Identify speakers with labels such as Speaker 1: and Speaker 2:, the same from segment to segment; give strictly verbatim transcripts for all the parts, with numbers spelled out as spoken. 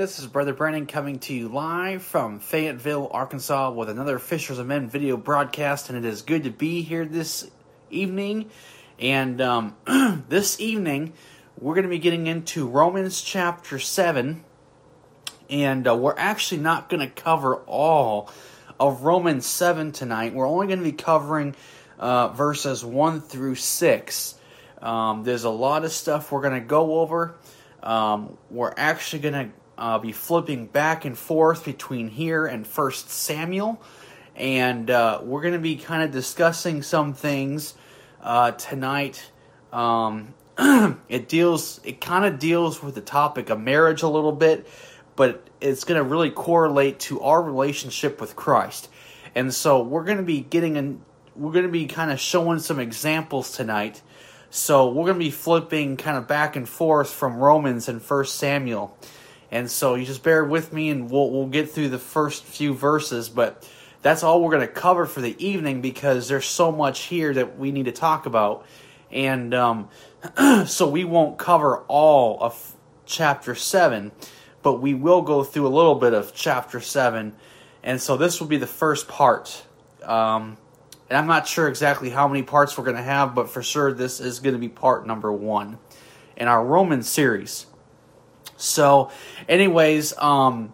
Speaker 1: this is Brother Brandon coming to you live from Fayetteville, Arkansas with another Fishers of Men video broadcast, and it is good to be here this evening. And um, this evening, we're going to be getting into Romans chapter seven, and uh, we're actually not going to cover all of Romans seven tonight. We're only going to be covering uh, verses one through six. Um, there's a lot of stuff we're going to go over. Um, we're actually going to uh, be flipping back and forth between here and First Samuel, and uh, we're going to be kind of discussing some things uh, tonight. Um, it deals, it kind of deals with the topic of marriage a little bit, but it's going to really correlate to our relationship with Christ. And so we're going to be getting in, we're going to be kind of showing some examples tonight. So we're going to be flipping kind of back and forth from Romans and First Samuel. And so you just bear with me and we'll we'll get through the first few verses. But that's all we're going to cover for the evening because there's so much here that we need to talk about. And um, so we won't cover all of chapter seven, but we will go through a little bit of chapter seven. And so this will be the first part. Um And I'm not sure exactly how many parts we're going to have, but for sure this is going to be part number one in our Roman series. So, anyways, um,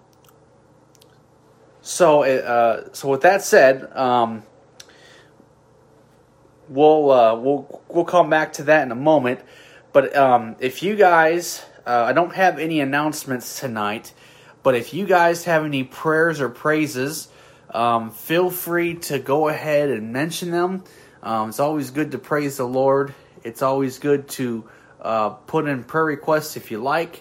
Speaker 1: so uh, so with that said, um, we'll uh, we'll we'll come back to that in a moment. But um, if you guys, uh, I don't have any announcements tonight, but if you guys have any prayers or praises, Um, feel free to go ahead and mention them. Um, it's always good to praise the Lord. It's always good to uh, put in prayer requests if you like.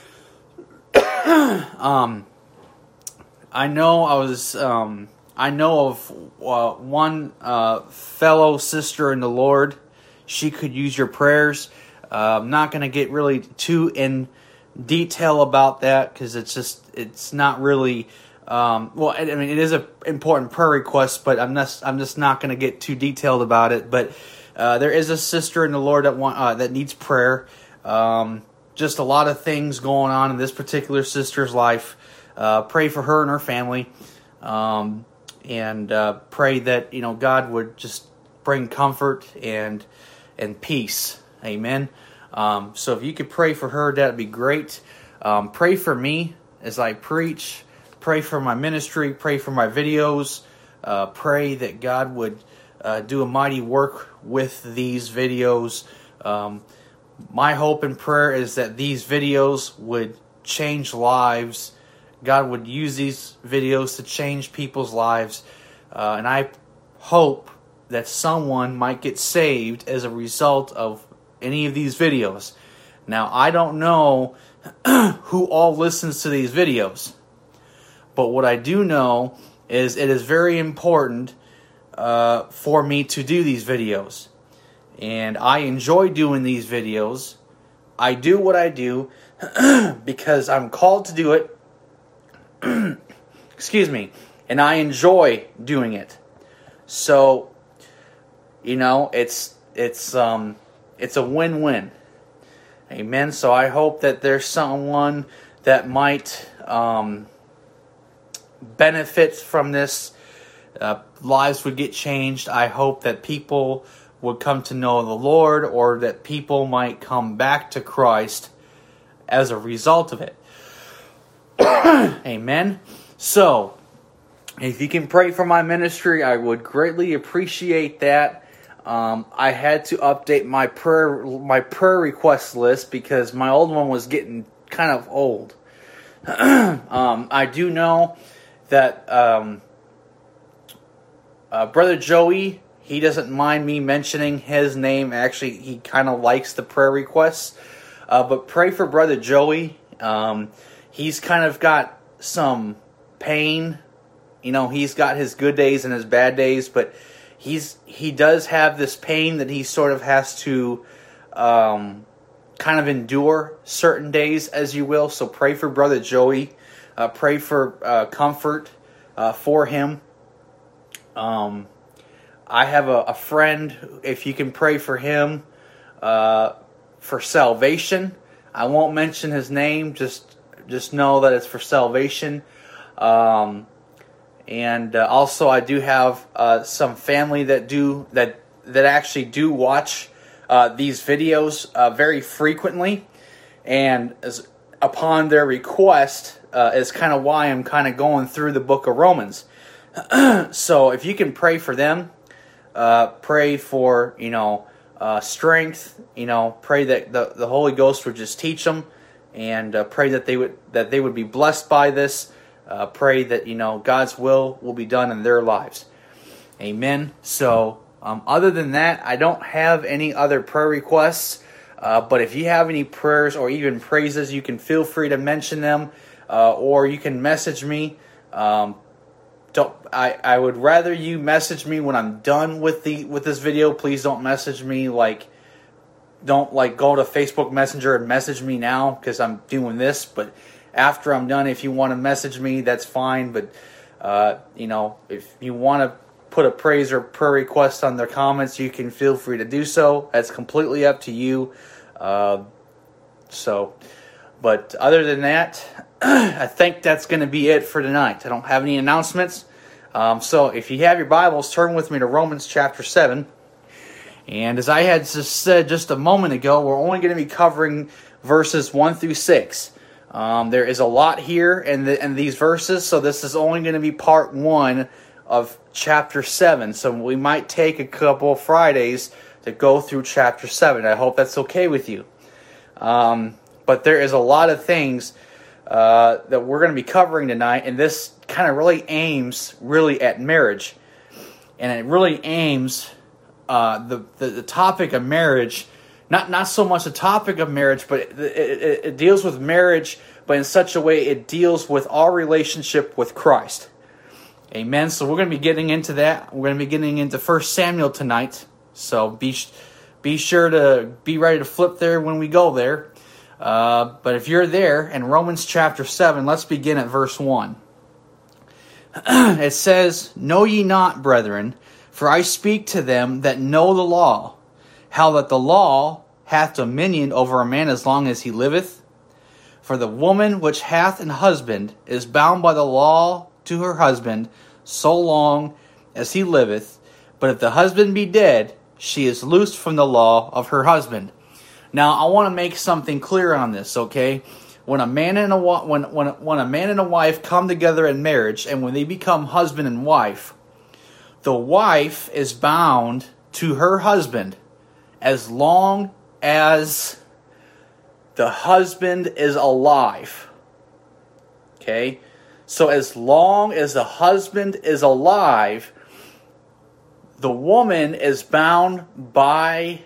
Speaker 1: um, I know I was. Um, I know of uh, one uh, fellow sister in the Lord. She could use your prayers. Uh, I'm not going to get really too in detail about that because it's just it's not really. Um, well, I mean, it is an important prayer request, but I'm just, I'm just not going to get too detailed about it. But uh, there is a sister in the Lord that want, uh, that needs prayer. Um, just a lot of things going on in this particular sister's life. Uh, pray for her and her family, um, and uh, pray that you know God would just bring comfort and and peace. Amen. Um, so if you could pray for her, that'd be great. Um, pray for me as I preach. Pray for my ministry, pray for my videos, uh, pray that God would uh, do a mighty work with these videos. Um, my hope and prayer is that these videos would change lives. God would use these videos to change people's lives. Uh, and I hope that someone might get saved as a result of any of these videos. Now, I don't know who all listens to these videos. But what I do know is it is very important uh, for me to do these videos. And I enjoy doing these videos. I do what I do because I'm called to do it. Excuse me. And I enjoy doing it. So, you know, it's it's um it's a win-win. Amen. So I hope that there's someone that might um benefit from this, uh, lives would get changed. I hope that people would come to know the Lord, or that people might come back to Christ as a result of it. Amen. So, if you can pray for my ministry, I would greatly appreciate that. Um, I had to update my prayer my prayer request list because my old one was getting kind of old. um, I do know that um, uh, Brother Joey, he doesn't mind me mentioning his name. Actually, he kind of likes the prayer requests. Uh, but pray for Brother Joey. Um, he's kind of got some pain. You know, he's got his good days and his bad days, but he's he does have this pain that he sort of has to um, kind of endure certain days, as you will. So pray for Brother Joey. Uh, pray for uh, comfort uh, for him. Um, I have a, a friend, if you can pray for him uh, for salvation. I won't mention his name, just just know that it's for salvation. Um, and uh, also, I do have uh, some family that do that that actually do watch uh, these videos uh, very frequently, and as, upon their request uh, is kind of why I'm kind of going through the book of Romans. So if you can pray for them, uh, pray for you know uh, strength, you know, pray that the the Holy Ghost would just teach them, and uh, pray that they would that they would be blessed by this. Uh, pray that you know God's will will be done in their lives. Amen. So. Um, other than that, I don't have any other prayer requests, uh, but if you have any prayers or even praises, you can feel free to mention them, uh, or you can message me. Um, don't I, I would rather you message me when I'm done with the with this video. Please don't message me like, don't like go to Facebook Messenger and message me now because I'm doing this. But after I'm done, if you want to message me, that's fine. But uh, you know, if you want to put a praise or prayer request on their comments, you can feel free to do so. That's completely up to you. Uh, so, but other than that, I think that's going to be it for tonight. I don't have any announcements. Um, so if you have your Bibles, turn with me to Romans chapter seven. And as I had just said just a moment ago, we're only going to be covering verses one through six. Um, there is a lot here in, the, in these verses, so this is only going to be part one of chapter seven, so we might take a couple of Fridays to go through chapter seven. I hope that's okay with you. Um, but there is a lot of things uh, that we're going to be covering tonight, and this kind of really aims really at marriage. And it really aims uh, the, the the topic of marriage, not not so much the topic of marriage, but it, it, it deals with marriage, but in such a way it deals with our relationship with Christ. Amen. So we're going to be getting into that. We're going to be getting into First Samuel tonight. So be be sure to be ready to flip there when we go there. Uh, but if you're there in Romans chapter seven, let's begin at verse one. It says, "Know ye not, brethren, for I speak to them that know the law, how that the law hath dominion over a man as long as he liveth. For the woman which hath an husband is bound by the law to her husband so long as he liveth, but if the husband be dead, she is loosed from the law of her husband." Now, I want to make something clear on this, okay? When a man and a when when when a man and a wife come together in marriage, and when they become husband and wife, the wife is bound to her husband as long as the husband is alive. Okay? So as long as the husband is alive, the woman is bound by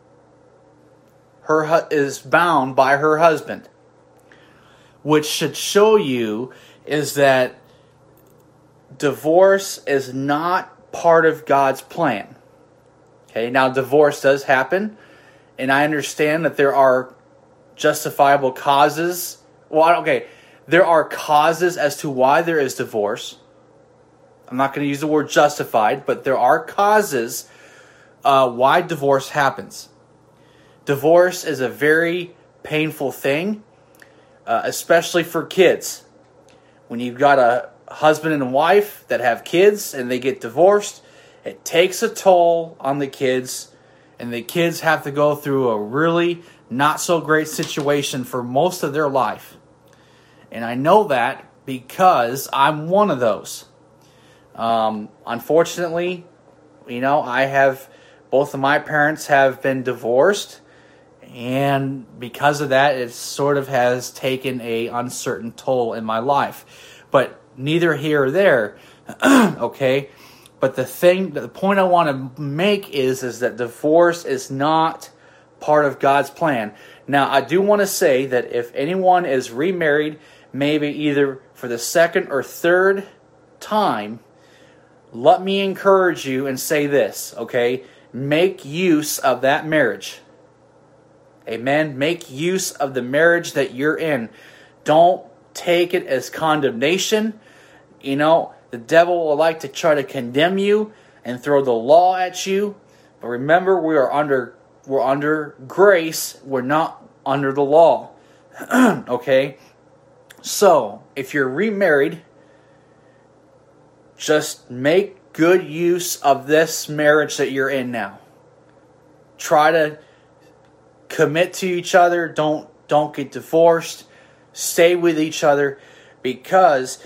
Speaker 1: her is bound by her husband, which should show you is that divorce is not part of God's plan. Okay, now divorce does happen, and I understand that there are justifiable causes. Well, okay. There are causes as to why there is divorce. I'm not going to use the word justified, but there are causes uh, why divorce happens. Divorce is a very painful thing, uh, especially for kids. When you've got a husband and wife that have kids and they get divorced, it takes a toll on the kids, and the kids have to go through a really not so great situation for most of their life. And I know that because I'm one of those. Um, unfortunately, you know, I have, both of my parents have been divorced. And because of that, it sort of has taken a uncertain toll in my life. But neither here or there, okay? But the thing, the point I want to make is, is that divorce is not part of God's plan. Now, I do want to say that if anyone is remarried, maybe either for the second or third time, let me encourage you and say this, okay? Make use of that marriage. Amen? Make use of the marriage that you're in. Don't take it as condemnation. You know, the devil will like to try to condemn you and throw the law at you. But remember, we are under we're under grace. We're not under the law. Okay? So, if you're remarried, just make good use of this marriage that you're in now. Try to commit to each other. Don't don't get divorced. Stay with each other, because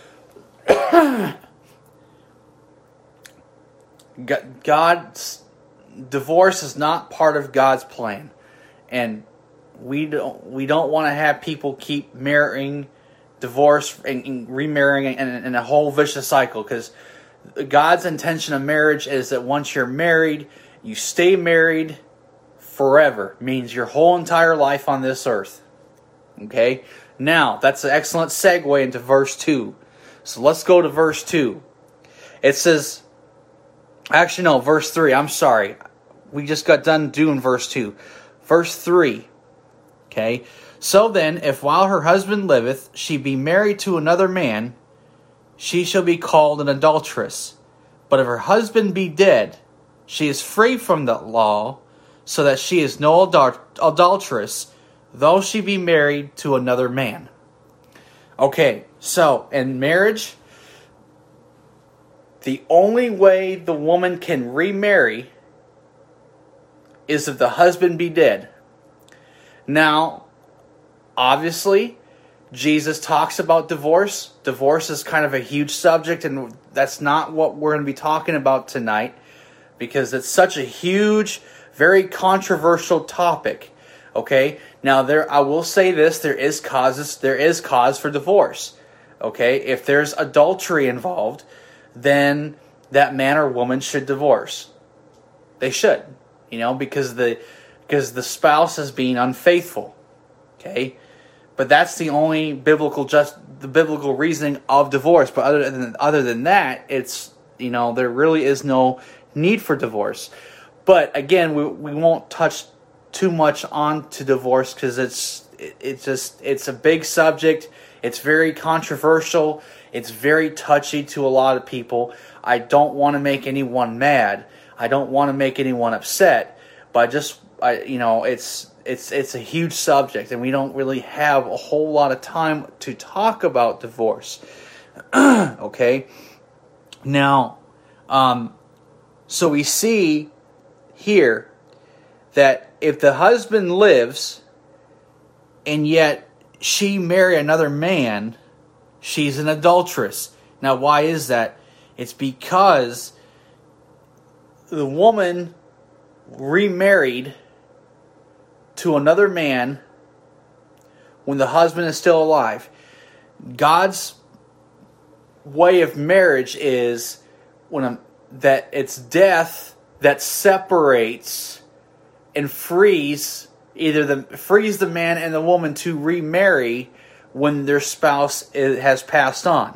Speaker 1: God's divorce is not part of God's plan, and we don't we don't want to have people keep marrying, divorce, and, and remarrying, and, and a whole vicious cycle. Because God's intention of marriage is that once you're married, you stay married forever. Means your whole entire life on this earth. Okay? Now, that's an excellent segue into verse two. So let's go to verse two. It says, actually no, verse three, I'm sorry. We just got done doing verse two. Verse three. Okay? So then, if while her husband liveth, she be married to another man, she shall be called an adulteress. But if her husband be dead, she is free from the law, so that she is no adul- adulteress, though she be married to another man. Okay, so in marriage, the only way the woman can remarry is if the husband be dead. Now, obviously, Jesus talks about divorce. Divorce is kind of a huge subject, and that's not what we're going to be talking about tonight, because it's such a huge, very controversial topic. Okay, now there, I will say this: there is causes, there is cause for divorce. Okay, if there's adultery involved, then that man or woman should divorce. They should, you know, because the because the spouse is being unfaithful. Okay, but that's the only biblical just the biblical reasoning of divorce. But other than other than that, it's, you know, there really is no need for divorce. But again, we we won't touch too much on to divorce, because it's it, it's just it's a big subject. It's very controversial. It's very touchy to a lot of people. I don't want to make anyone mad. I don't want to make anyone upset. But I just I you know it's it's it's a huge subject, and we don't really have a whole lot of time to talk about divorce. Okay, now, um, so we see here that if the husband lives and yet she marry another man, she's an adulteress. Now, why is that? It's because the woman remarried to another man when the husband is still alive. God's way of marriage is when a, that it's death that separates and frees either the frees the man and the woman to remarry when their spouse is, has passed on.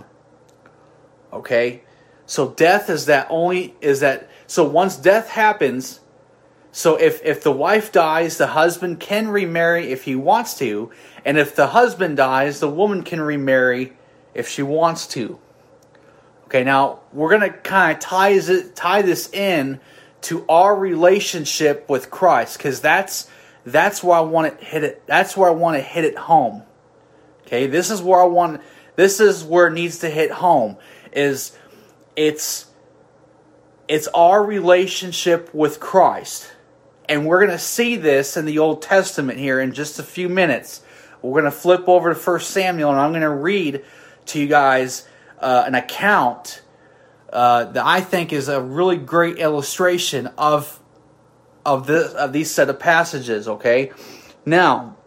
Speaker 1: Okay, so death is that only is that so once death happens, so if if the wife dies, the husband can remarry if he wants to, and if the husband dies, the woman can remarry if she wants to. Okay, now we're gonna kind of tie it tie this in to our relationship with Christ, because that's that's where I want to hit it. That's where I want to hit it home. Okay, this is where I want. This is where it needs to hit home. Is it's it's our relationship with Christ, and we're going to see this in the Old Testament here in just a few minutes. We're going to flip over to First Samuel, and I'm going to read to you guys uh, an account uh, that I think is a really great illustration of of this of these set of passages. Okay, now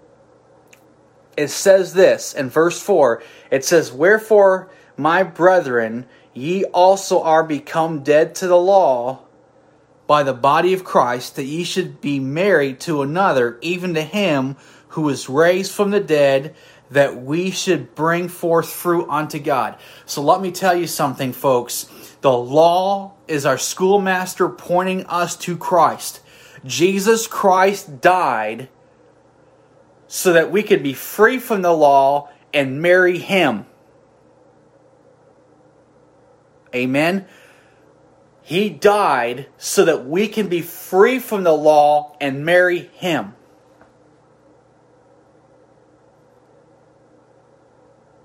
Speaker 1: it says this in verse four. It says, "Wherefore, my brethren, ye also are become dead to the law by the body of Christ, that ye should be married to another, even to him who is raised from the dead, that we should bring forth fruit unto God." So let me tell you something, folks. The law is our schoolmaster pointing us to Christ. Jesus Christ died so that we could be free from the law and marry Him. Amen? He died so that we can be free from the law and marry Him.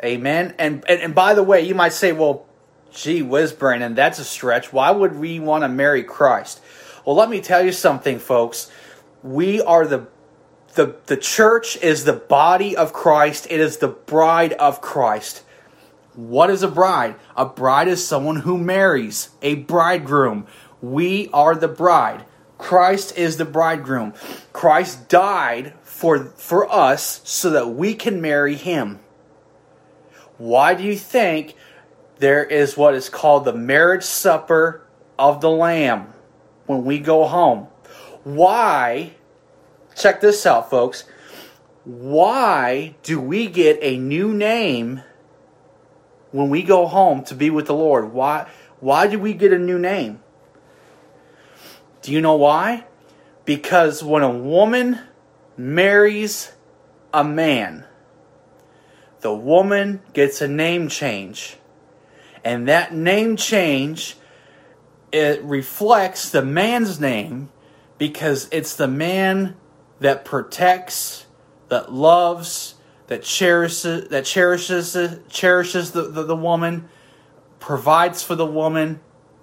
Speaker 1: Amen. And, and and by the way, you might say, well, gee whiz, Brandon, that's a stretch. Why would we want to marry Christ? Well, let me tell you something, folks. We are the the the church is the body of Christ. It is the bride of Christ. What is a bride? A bride is someone who marries, a bridegroom. We are the bride. Christ is the bridegroom. Christ died for for us so that we can marry him. Why do you think there is what is called the marriage supper of the Lamb when we go home? Why, check this out, folks. Why do we get a new name when we go home to be with the Lord? Why, why do we get a new name? Do you know why? Because when a woman marries a man, the woman gets a name change. And that name change, it reflects the man's name because it's the man that protects, that loves, that cherishes, that cherishes, cherishes the, the, the woman, provides for the woman.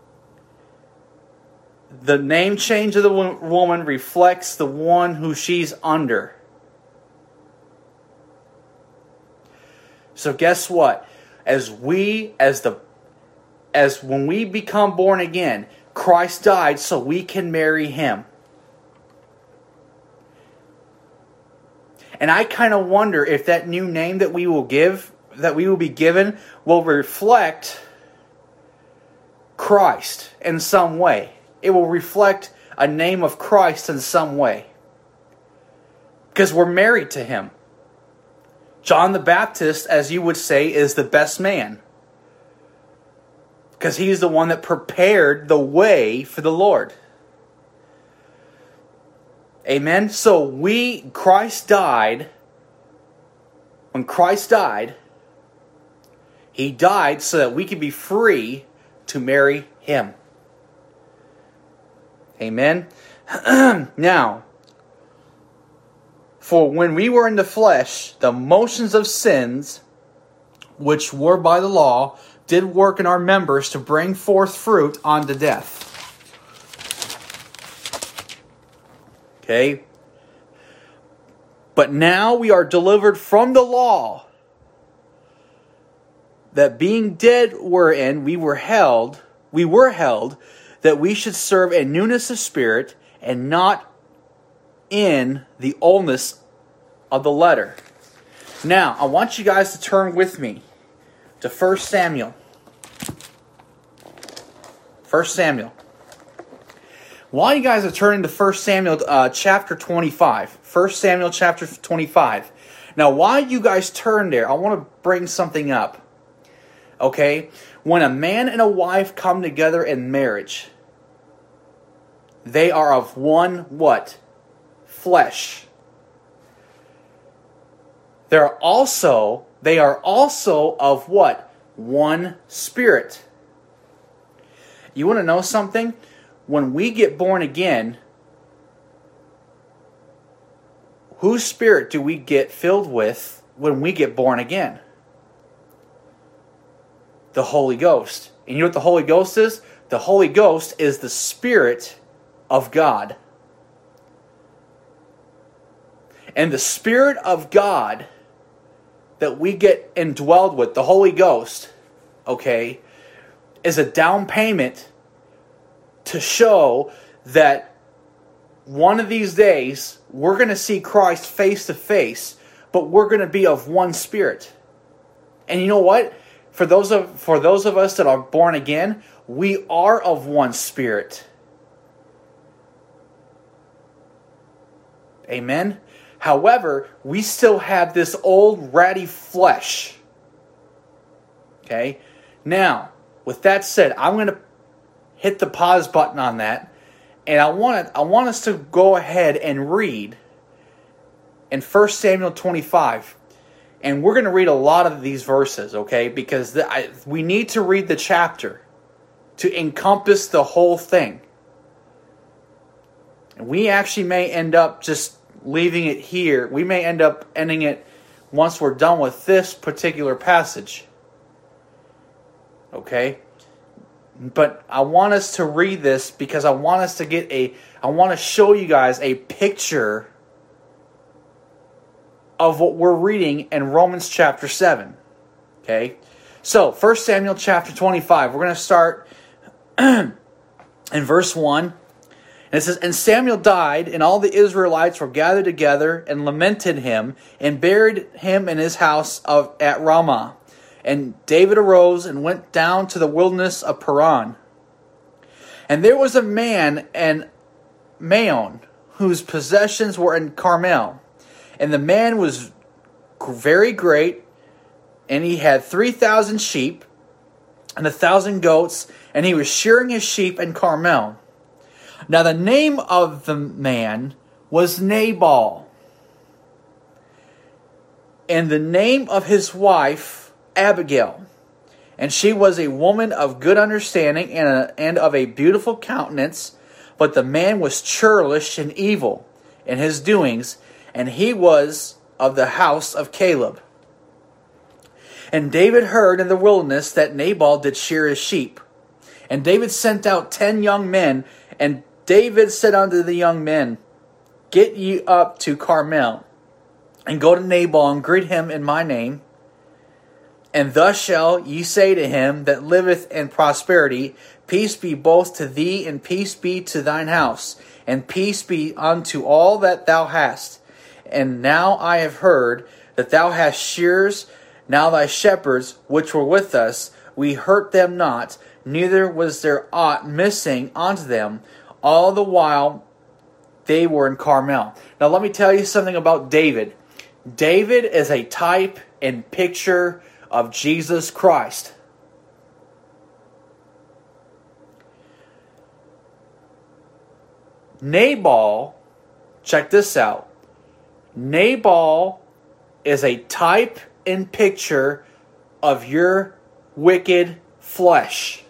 Speaker 1: The name change of the woman reflects the one who she's under. So guess what? As we, as the, as when we become born again, Christ died so we can marry him. And I kind of wonder if that new name that we will give, that we will be given, will reflect Christ in some way. It will reflect a name of Christ in some way. Because we're married to him. John the Baptist, as you would say, is the best man. Because he's the one that prepared the way for the Lord. Amen? So we, Christ died. When Christ died, he died so that we could be free to marry him. Amen? Now, for when we were in the flesh, the motions of sins, which were by the law, did work in our members to bring forth fruit unto death. Okay? But now we are delivered from the law, that being dead wherein we were held, we were held, that we should serve in newness of spirit, and not in the oldness of the letter. Now, I want you guys to turn with me to First Samuel. First Samuel. While you guys are turning to First Samuel uh, chapter twenty-five. First Samuel chapter twenty-five. Now, while you guys turn there, I want to bring something up. Okay? When a man and a wife come together in marriage, they are of one what? Flesh. They're also, they are also of what? One spirit. You want to know something? When we get born again, whose spirit do we get filled with when we get born again? The Holy Ghost. And you know what the Holy Ghost is? The Holy Ghost is the Spirit of God. And the Spirit of God that we get indwelled with, the Holy Ghost, okay, is a down payment to show that one of these days we're going to see Christ face to face, but we're going to be of one spirit. And you know what? For those of for those of us that are born again, we are of one spirit. Amen? However, we still have this old ratty flesh. Okay? Now, with that said, I'm going to hit the pause button on that. And I want to, I want us to go ahead and read in First Samuel twenty-five. And we're going to read a lot of these verses, okay? Because the, I, we need to read the chapter to encompass the whole thing. And we actually may end up just leaving it here. We may end up ending it once we're done with this particular passage. Okay? But I want us to read this because I want us to get a, I want to show you guys a picture of what we're reading in Romans chapter seven. Okay? So, First Samuel chapter twenty-five. We're going to start in verse one. And it says, "And Samuel died, and all the Israelites were gathered together and lamented him, and buried him in his house of at Ramah. And David arose and went down to the wilderness of Paran. And there was a man in Maon, whose possessions were in Carmel. And the man was very great, and he had three thousand sheep and a thousand goats, and he was shearing his sheep in Carmel. Now the name of the man was Nabal, and the name of his wife Abigail. And she was a woman of good understanding and, a, and of a beautiful countenance, but the man was churlish and evil in his doings, and he was of the house of Caleb. And David heard in the wilderness that Nabal did shear his sheep. And David sent out ten young men, and David said unto the young men, Get ye up to Carmel, and go to Nabal, and greet him in my name. And thus shall ye say to him that liveth in prosperity, Peace be both to thee, and peace be to thine house, and peace be unto all that thou hast. And now I have heard that thou hast shears. Now thy shepherds, which were with us, we hurt them not, neither was there aught missing unto them, all the while they were in Carmel." Now let me tell you something about David. David is a type and picture of Jesus Christ. Nabal, check this out. Nabal is a type and picture of your wicked flesh.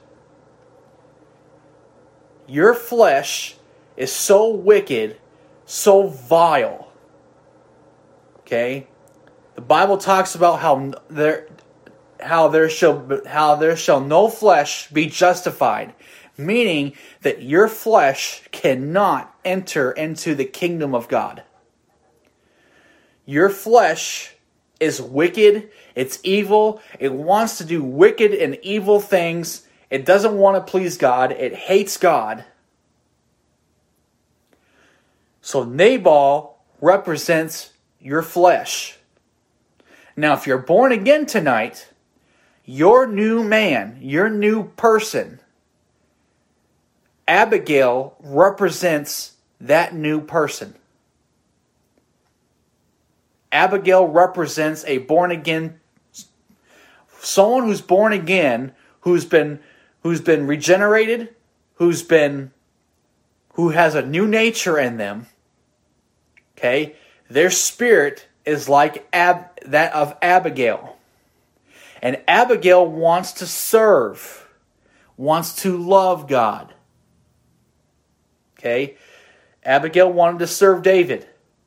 Speaker 1: Your flesh is so wicked, so vile. Okay? The Bible talks about how there how there shall how there shall no flesh be justified, meaning that your flesh cannot enter into the kingdom of God. Your flesh is wicked, it's evil, it wants to do wicked and evil things, it doesn't want to please God, it hates God. So Nabal represents your flesh. Now if you're born again tonight, your new man, your new person, Abigail represents that new person. Abigail represents a born-again, someone who's born again, who's been, who's been regenerated, who's been, who has a new nature in them. Okay, their spirit is like Ab, that of Abigail, and Abigail wants to serve, wants to love God. Okay, Abigail wanted to serve David.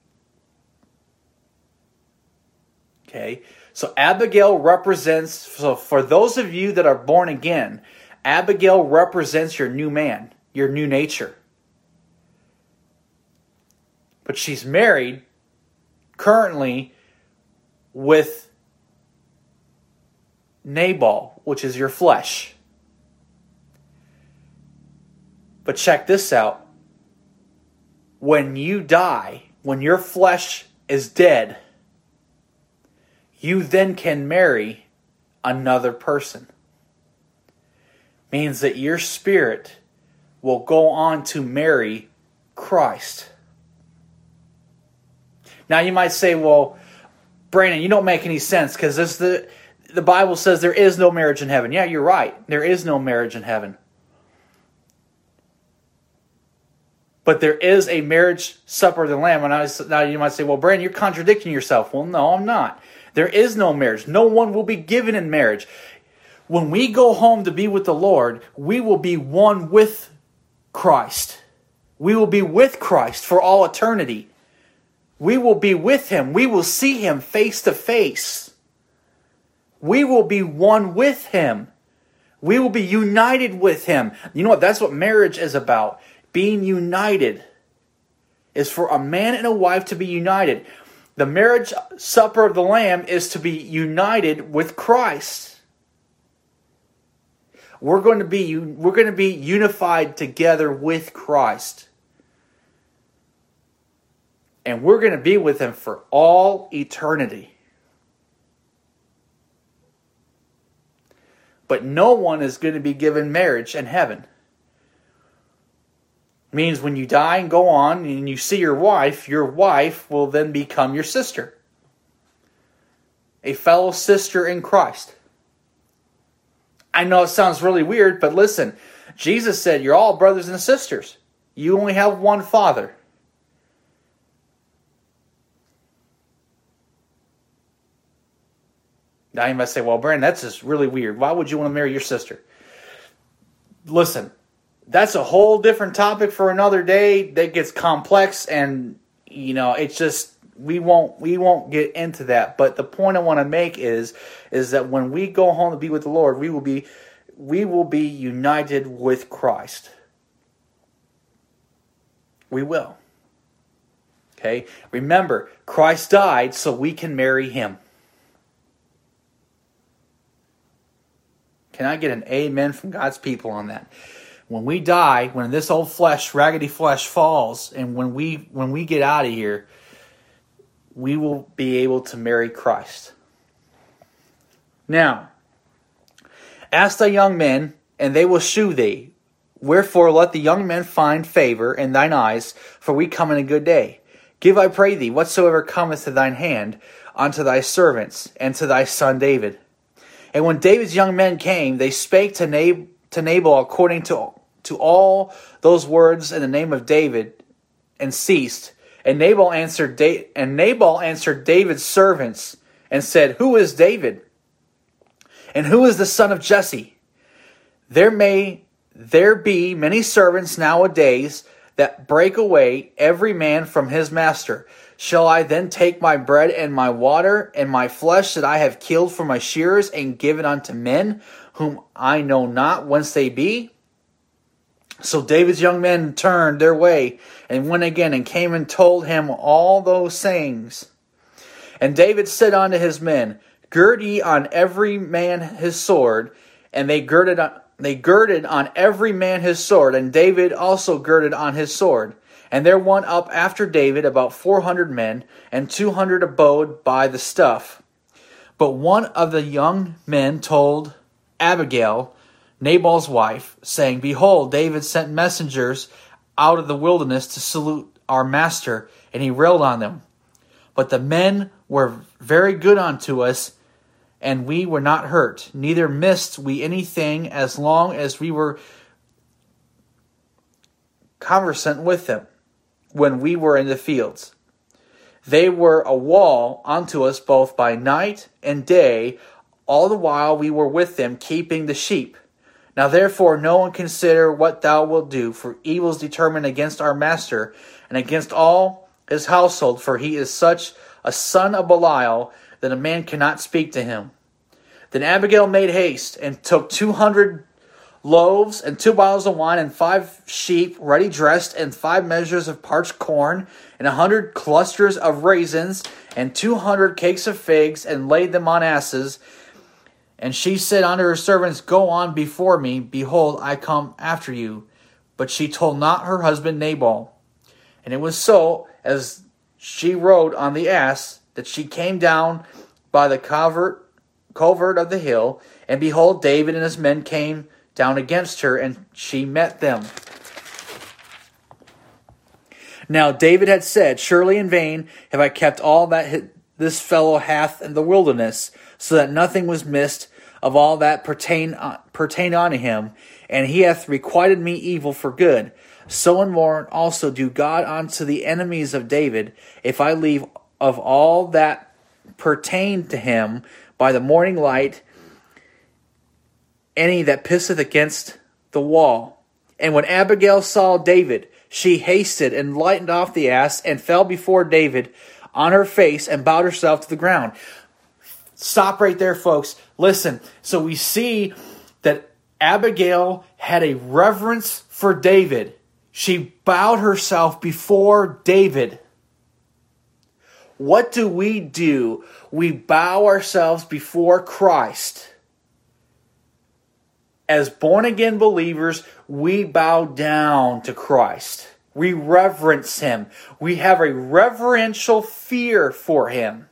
Speaker 1: Okay, so Abigail represents, so for those of you that are born again, Abigail represents your new man, your new nature. But she's married currently with Nabal, which is your flesh. But check this out. When you die, when your flesh is dead, you then can marry another person. Means that your spirit will go on to marry Christ. Now you might say, well, Brandon, you don't make any sense because this the the Bible says there is no marriage in heaven. Yeah, you're right. There is no marriage in heaven. But there is a marriage supper of the Lamb. And I, now you might say, well, Brandon, you're contradicting yourself. Well, no, I'm not. There is no marriage. No one will be given in marriage. When we go home to be with the Lord, we will be one with Christ. We will be with Christ for all eternity. We will be with him. We will see him face to face. We will be one with him. We will be united with him. You know what? That's what marriage is about. Being united is for a man and a wife to be united. The marriage supper of the Lamb is to be united with Christ. We're going to be we're going to be unified together with Christ. And we're going to be with him for all eternity. But no one is going to be given marriage in heaven. It means when you die and go on and you see your wife, your wife will then become your sister. A fellow sister in Christ. I know it sounds really weird, but listen. Jesus said you're all brothers and sisters. You only have one Father. Now you might say, well, Brandon, that's just really weird. Why would you want to marry your sister? Listen, that's a whole different topic for another day that gets complex, and you know, it's just we won't we won't get into that. But the point I want to make is is that when we go home to be with the Lord, we will be we will be united with Christ. We will. Okay? Remember, Christ died so we can marry him. Can I get an amen from God's people on that? When we die, when this old flesh, raggedy flesh falls, and when we when we get out of here, we will be able to marry Christ. Now, ask thy young men, and they will shew thee. Wherefore let the young men find favor in thine eyes, for we come in a good day. Give, I pray thee, whatsoever cometh to thine hand, unto thy servants, and to thy son David. And when David's young men came, they spake to, Nab- to Nabal according to, to all those words in the name of David, and ceased. And Nabal answered da- and Nabal answered David's servants, and said, Who is David? And who is the son of Jesse? There may there be many servants nowadays that break away every man from his master. Shall I then take my bread and my water and my flesh that I have killed for my shearers and give it unto men whom I know not whence they be? So David's young men turned their way and went again and came and told him all those sayings. And David said unto his men, Gird ye on every man his sword. And they girded on, they girded on every man his sword, and David also girded on his sword. And there went up after David about four hundred men, and two hundred abode by the stuff. But one of the young men told Abigail, Nabal's wife, saying, Behold, David sent messengers out of the wilderness to salute our master, and he railed on them. But the men were very good unto us, and we were not hurt, neither missed we anything as long as we were conversant with them when we were in the fields. They were a wall unto us both by night and day, all the while we were with them, keeping the sheep. Now therefore no one consider what thou wilt do, for evil is determined against our master, and against all his household, for he is such a son of Belial, that a man cannot speak to him. Then Abigail made haste, and took two hundred loaves, and two bottles of wine, and five sheep ready dressed, and five measures of parched corn, and a hundred clusters of raisins, and two hundred cakes of figs, and laid them on asses. And she said unto her servants, Go on before me, behold, I come after you. But she told not her husband Nabal. And it was so, as she rode on the ass, that she came down by the covert, covert of the hill, and behold, David and his men came down against her, and she met them. Now David had said, Surely in vain have I kept all that this fellow hath in the wilderness, so that nothing was missed of all that pertain, uh, pertained unto him, and he hath requited me evil for good. So and more also do God unto the enemies of David, if I leave of all that pertained to him by the morning light any that pisseth against the wall. And when Abigail saw David, she hasted and lightened off the ass and fell before David on her face and bowed herself to the ground. Stop right there, folks. Listen, so we see that Abigail had a reverence for David. She bowed herself before David. What do we do? We bow ourselves before Christ. As born-again believers, we bow down to Christ. We reverence Him. We have a reverential fear for Him.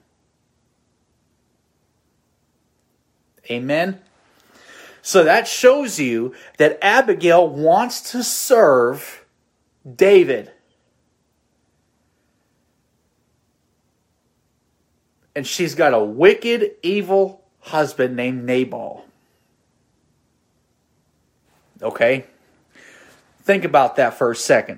Speaker 1: Amen? So that shows you that Abigail wants to serve David. And she's got a wicked, evil husband named Nabal. Okay? Think about that for a second.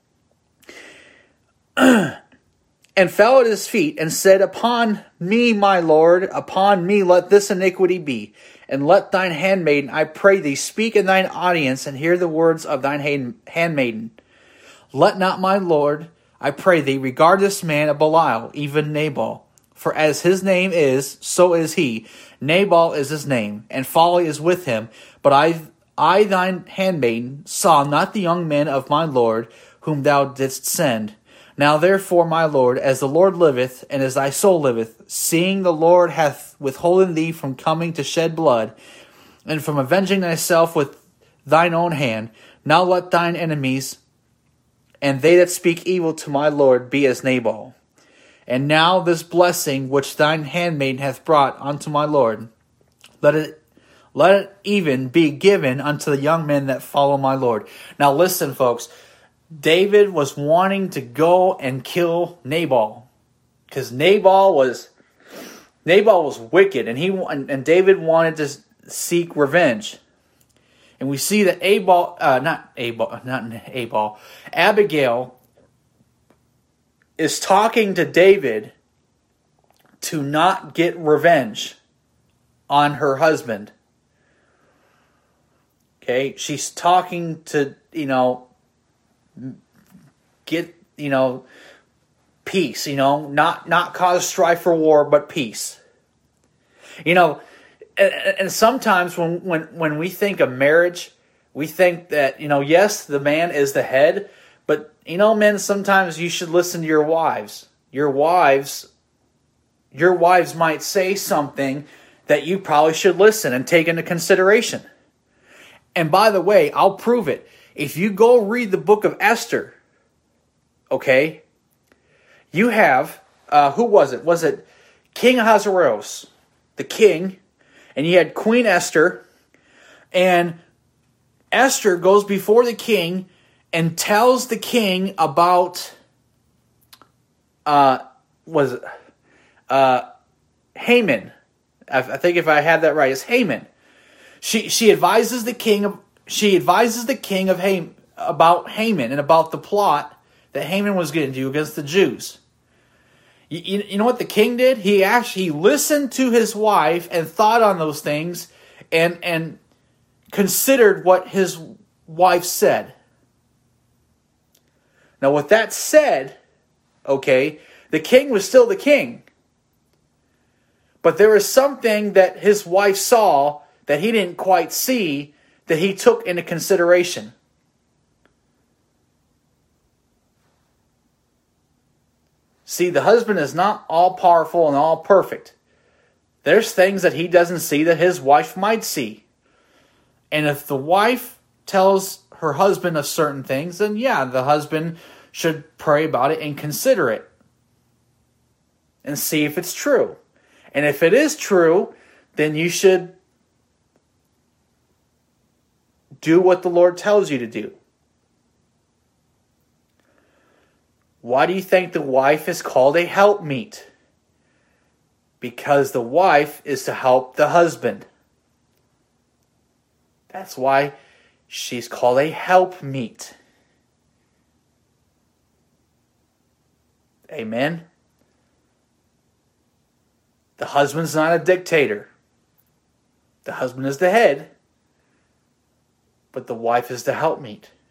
Speaker 1: And fell at his feet and said, Upon me, my Lord, upon me let this iniquity be. And let thine handmaiden, I pray thee, speak in thine audience and hear the words of thine handmaiden. Let not my Lord, I pray thee, regard this man of Belial, even Nabal. For as his name is, so is he. Nabal is his name, and folly is with him. But I, I thine handmaiden, saw not the young men of my Lord, whom thou didst send. Now therefore, my Lord, as the Lord liveth, and as thy soul liveth, seeing the Lord hath withholden thee from coming to shed blood, and from avenging thyself with thine own hand, now let thine enemies, and they that speak evil to my Lord, be as Nabal. And now this blessing which thine handmaid hath brought unto my Lord, let it let it even be given unto the young men that follow my Lord. Now listen, folks. David was wanting to go and kill Nabal, because Nabal was Nabal was wicked, and he and David wanted to seek revenge. And we see that Abel, uh, not Abel, not Abel, Abigail is talking to David to not get revenge on her husband. Okay, she's talking to, you know, get, you know, peace, you know, not not cause strife for war, but peace. You know, and, and sometimes when, when, when we think of marriage, we think that, you know, yes, the man is the head, but, you know, men, sometimes you should listen to your wives. Your wives, your wives might say something that you probably should listen and take into consideration. And by the way, I'll prove it. If you go read the book of Esther, okay, you have, uh, who was it? Was it King Ahasuerus, the king, and you had Queen Esther, and Esther goes before the king and tells the king about, uh, was it, uh, Haman. I, I think if I had that right, it's Haman. She she advises the king of she advises the king of Haman about Haman and about the plot that Haman was going to do against the Jews. You, you, you know what the king did? He actually listened to his wife and thought on those things and and considered what his wife said. Now, with that said, okay, the king was still the king. But there was something that his wife saw that he didn't quite see, that he took into consideration. See, the husband is not all powerful and all perfect. There's things that he doesn't see that his wife might see. And if the wife tells her husband of certain things, then yeah, the husband should pray about it and consider it. And see if it's true. And if it is true, then you should do what the Lord tells you to do. Why do you think the wife is called a helpmeet? Because the wife is to help the husband. That's why she's called a helpmeet. Amen? The husband's not a dictator. The husband is the head, but the wife is the helpmeet.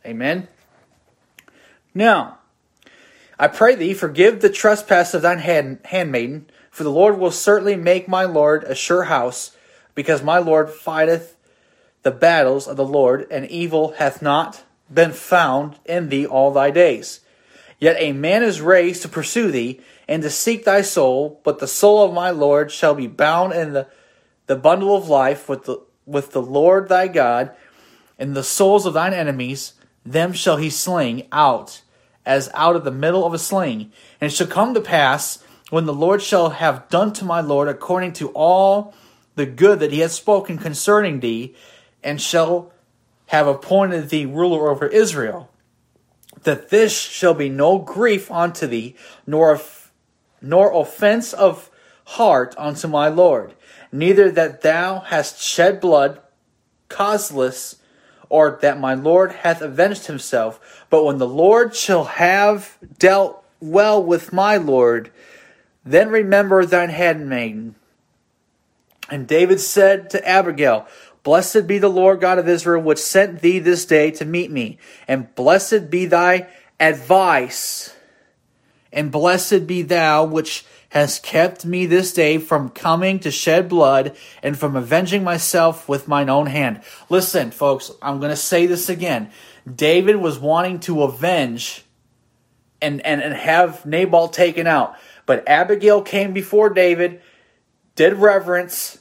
Speaker 1: Amen. Now, I pray thee, forgive the trespass of thine hand, handmaiden, for the Lord will certainly make my Lord a sure house, because my Lord fighteth the battles of the Lord, and evil hath not been found in thee all thy days. Yet a man is raised to pursue thee, and to seek thy soul, but the soul of my Lord shall be bound in the, the bundle of life with the, with the Lord thy God, and the souls of thine enemies, them shall he sling out, as out of the middle of a sling. And it shall come to pass, when the Lord shall have done to my Lord according to all the good that he hath spoken concerning thee, and shall have appointed thee ruler over Israel, that this shall be no grief unto thee, nor nor offense of heart unto my Lord, neither that thou hast shed blood causeless, or that my Lord hath avenged himself. But when the Lord shall have dealt well with my Lord, then remember thine handmaiden. And David said to Abigail, Blessed be the Lord God of Israel, which sent thee this day to meet me. And blessed be thy advice. And blessed be thou, which hast kept me this day from coming to shed blood, and from avenging myself with mine own hand. Listen, folks, I'm going to say this again. David was wanting to avenge and, and, and have Nabal taken out. But Abigail came before David, did reverence,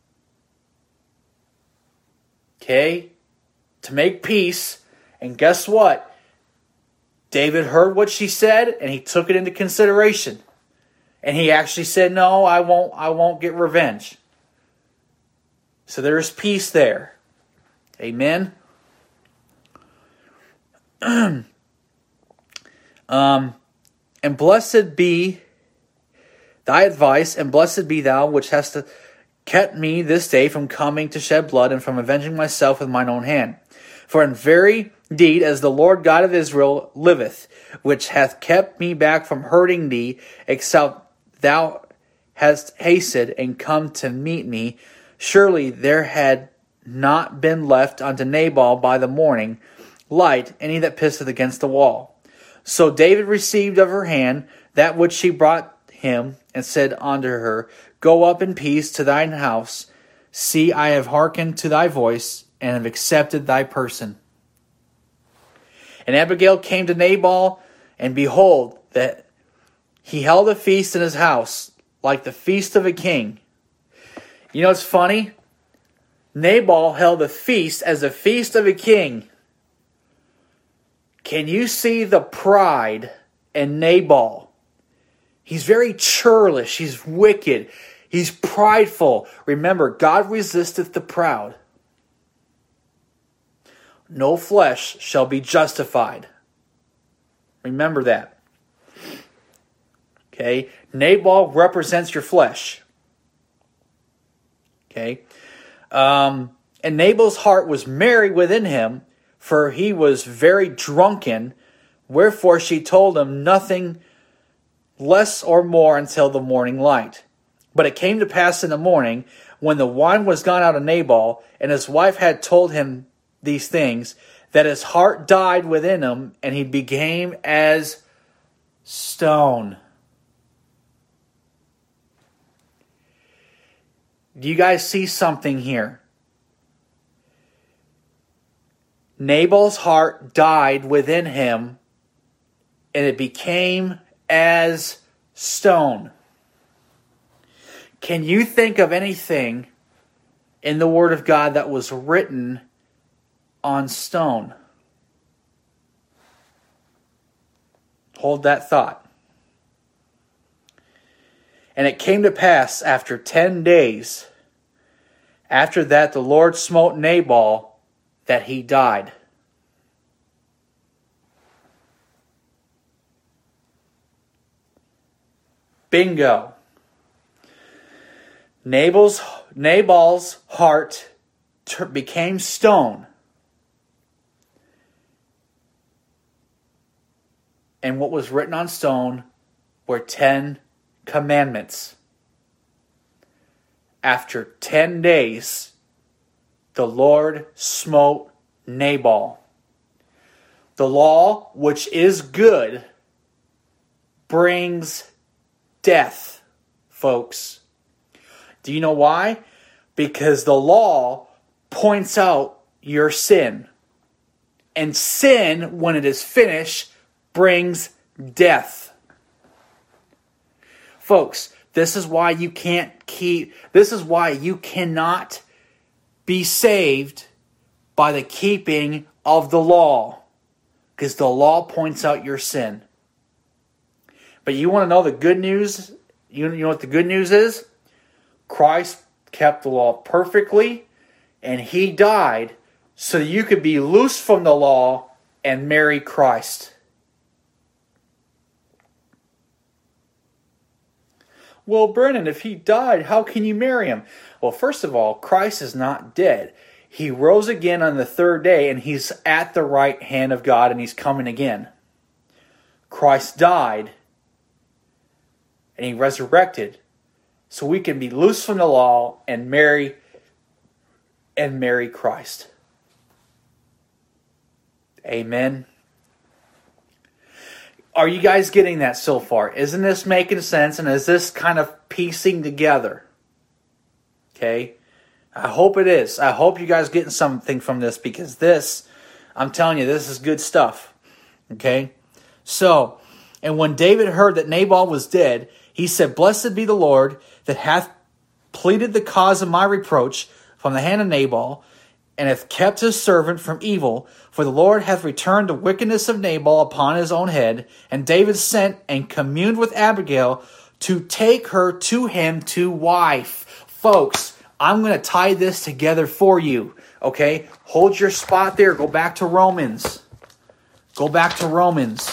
Speaker 1: okay, to make peace. And guess what? David heard what she said, and he took it into consideration. And he actually said, no, I won't, I won't get revenge. So there's peace there. Amen. um, and blessed be thy advice, and blessed be thou, which hast kept me this day from coming to shed blood, and from avenging myself with mine own hand. For in very deed, as the Lord God of Israel liveth, which hath kept me back from hurting thee, except thou hast hasted and come to meet me, surely there had not been left unto Nabal by the morning light any that pisseth against the wall. So David received of her hand that which she brought him, and said unto her, Go up in peace to thine house. See, I have hearkened to thy voice, and have accepted thy person. And Abigail came to Nabal, and behold, that he held a feast in his house, like the feast of a king. You know what's funny? Nabal held a feast as a feast of a king. Can you see the pride in Nabal? He's very churlish. He's wicked. He's prideful. Remember, God resisteth the proud. No flesh shall be justified. Remember that. Okay? Nabal represents your flesh. Okay? Um, and Nabal's heart was merry within him, for he was very drunken. Wherefore she told him nothing less or more until the morning light. But it came to pass in the morning, when the wine was gone out of Nabal, and his wife had told him these things, that his heart died within him, and he became as stone. Do you guys see something here? Nabal's heart died within him, and it became as stone. Can you think of anything in the Word of God that was written on stone? Hold that thought. And it came to pass after ten days, after that the Lord smote Nabal, that he died. Bingo. Nabal's, Nabal's heart ter- became stone. And what was written on stone were ten commandments. After ten days, the Lord smote Nabal. the law, which is good, brings death, folks. Do you know why? Because the law points out your sin. And sin, when it is finished, brings death. Folks, this is why you can't keep, this is why you cannot be saved by the keeping of the law. Because the law points out your sin. But you want to know the good news? You know what the good news is? Christ kept the law perfectly, and He died so that you could be loose from the law and marry Christ. Well, Brennan, if He died, how can you marry Him? Well, first of all, Christ is not dead. He rose again on the third day, and He's at the right hand of God, and He's coming again. Christ died, and He resurrected, so we can be loose from the law and marry and marry Christ. Amen. Are you guys getting that so far? Isn't this making sense? And is this kind of piecing together? Okay. I hope it is. I hope you guys getting something from this, because this, I'm telling you, this is good stuff. Okay. So, and when David heard that Nabal was dead, he said, "Blessed be the Lord that hath pleaded the cause of my reproach from the hand of Nabal, and hath kept his servant from evil. For the Lord hath returned the wickedness of Nabal upon his own head." And David sent and communed with Abigail to take her to him to wife. Folks, I'm going to tie this together for you. Okay? Hold your spot there. Go back to Romans. Go back to Romans.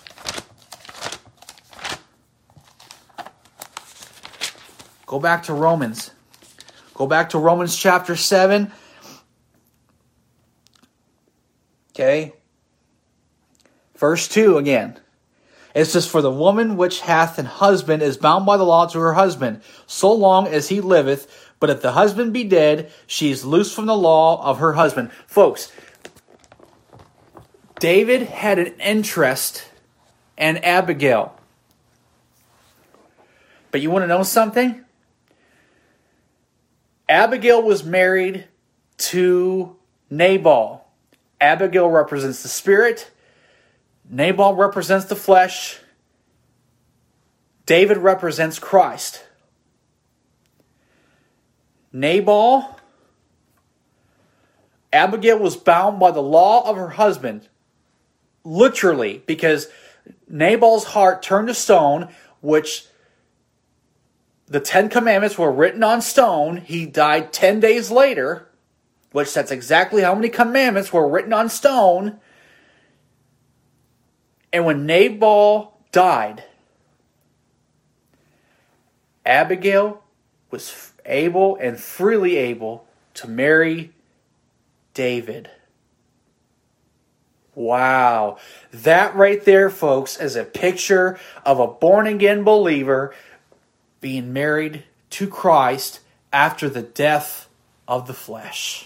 Speaker 1: Go back to Romans. Go back to Romans chapter seven. Okay. Verse two again. It says, "For the woman which hath an husband is bound by the law to her husband, so long as he liveth. But if the husband be dead, she is loosed from the law of her husband." Folks, David had an interest in Abigail. But you want to know something? Abigail was married to Nabal. Abigail represents the spirit. Nabal represents the flesh. David represents Christ. Nabal, Abigail was bound by the law of her husband. Literally, because Nabal's heart turned to stone, which the Ten Commandments were written on stone. He died ten days later, which that's exactly how many commandments were written on stone. And when Nabal died, Abigail was able and freely able to marry David. Wow. That right there, folks, is a picture of a born-again believer being married to Christ after the death of the flesh.